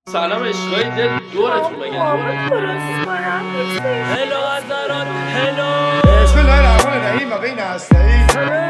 سلام عشقای دل دورتون بگن هلو هزاران هلو بسم الله الرحمن الرحیم و بین هسته‌ای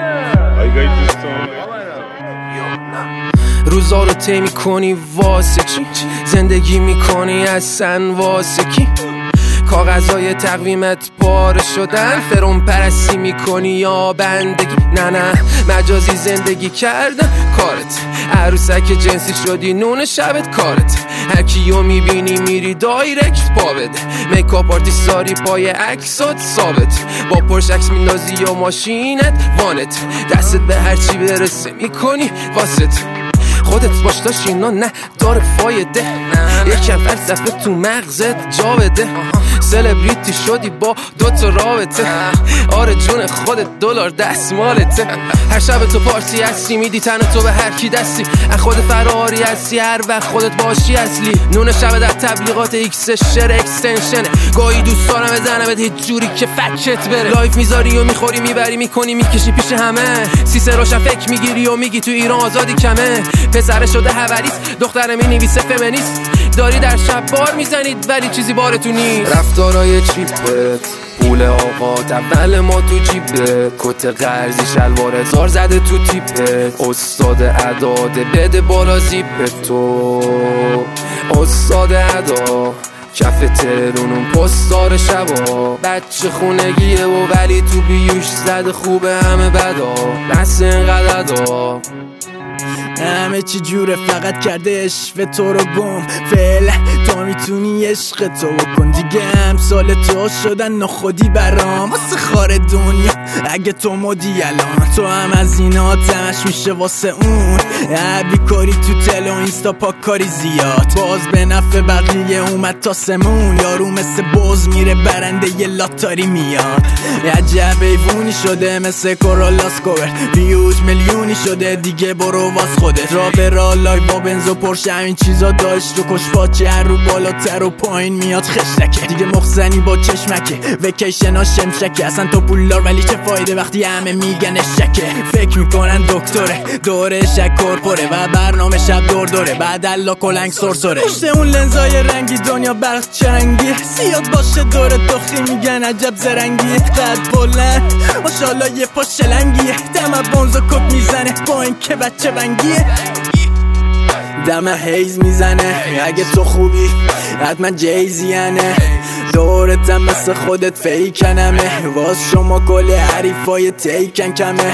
روزا رو طی میکنی واسه چی؟ زندگی میکنی اصلا واسه کی؟ کاغذهای تقویمت پاره شدن، فرون پرستی میکنی یا بندگی؟ نه مجازی زندگی کردن کارت، عروسک جنسی شدی نون شبت کارت، هر کیو میبینی میری دایرکت پا بده، میکاپ آرتیست ساری پای عکسات ثابت، با پرش عکس میندازی یا ماشینت وانت، دستت به هرچی برسه میکنی واسط، خودت باش داشت اینا نه داره فایده، یکم فلسفه تو مغزت جا بده، سلبریتی شدی با دوتا رابطه، آره جون خودت دلار دستمالته، هر شب تو پارتی هستی میدی تن تو به هر کی دستی، خود فراری هستی هر وقت خودت باشی اصلی، نون شب در تبلیغات ایکس شر اکستنشنه، گاهی دوست دارم بزنمت هیچ جوری که فکت بره، لایف میذاری و میخوری میبری میکنی میکشی پیش همه، سیسه روشن فکر میگیری و میگی تو ایران آزادی کمه، پسر شده هوریست دختر مینویسه فمینیست، داری در شب بار میزنید ولی چیزی بارتون نیست، رفتارای چیپت پول آقات اول ما تو جیبت، کت قرضی شلوار زار زده تو تیپت، استاد عداده بده بالا زیپت، تو استاد عدا کف ترونون پستار شبا، بچه خونگیه و ولی تو بیوش زده خوبه همه بدا، دست اینقدر دا همه چی جوره فقط کرده عشق تو رو گم، فعلا تا میتونی عشق تو بکن دیگه، امثال تو شدن نخودی برام واسه خار دنیا، اگه تو مدی الان تو هم از اینا تمش میشه واسه اون، بیکاری تو تل و اینستا پاک کاری زیاد، باز به نفع بقیه اومد تا سمون، یارو مثل بوز میره برنده یه لاتاری میاد، عجب ایوونی شده مثل کورالاسکوور، ویوز میلیونی شده دیگه برو واس خودت، را به را لایو با بنز و پرش همین چیزا داشت رو کش پاچه، هر رو بالاتر و پایین میاد خشتکه، دیگه مخزنی با چشمکه، ویکیشن ها شمشکه، اصلا تو پولدار ولی چه فایده وقتی همه میگن شکه، فکر میکنن دکتره دوره شکر پره و برنامه شب دوره، بعد الله کلنگ سرسره، پشت اون لنزای رنگی دنیا برق چرنگی، زیاد باشه دور دختی میگن عجب زرنگی، قد بلند ماشالله یه پا شلنگیه، دم بونز و کپ میزنه با این که بچه بنگیه، دم هیز میزنه، اگه تو خوبی حتما جیزیانه، دورتم مثل خودت فیکنمه، واس شما کل حریفای تیکن کمه،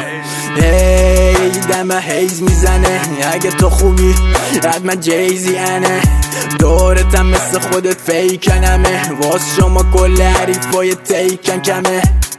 هی دم هیز میزنه، اگه تو خوبی حتما جیزیانه، دورتم مثل خودت فیکنمه، واس شما کل حریفای تیکن کمه.